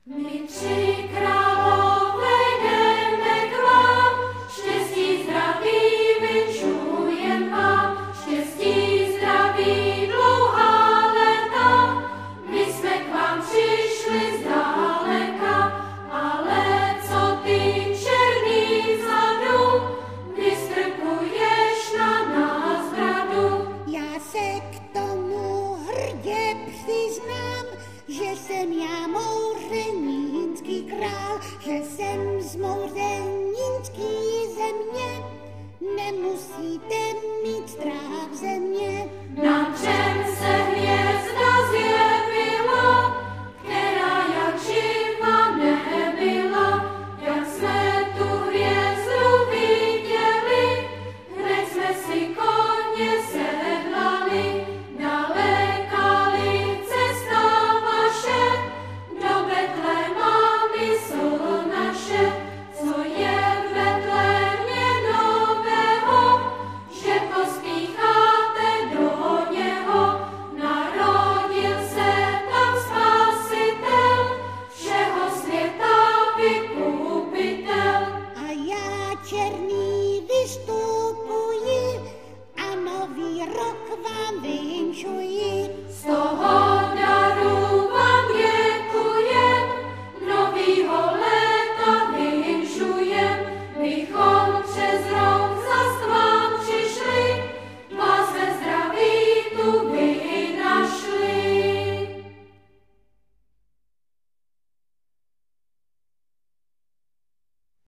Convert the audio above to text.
My tři králové jdeme k vám, štěstí zdraví vinšujem vám, štěstí zdraví dlouhá léta. My jsme k vám přišli zdaleka, ale co ty černý vzadu, vystrkuješ na nás bradu. Já se k tomu hrdě přiznám, že jsem já mouřenínský král, že jsem z mouřenínský země, nemusíte mít strach ze mě. Na čem se hvězda zjevila, která jak živa nebyla, jak jsme tu hvězdu viděli, hned jsme si koně sedlali, dalekali cesta vaše, do Betléma mysl naše, co je v Betlémě nového, že pospícháte do něho, narodil se tam Spasitel, všeho světa vykupitel. A já černý vystupuji a nový rok vám vinšuji. Z toho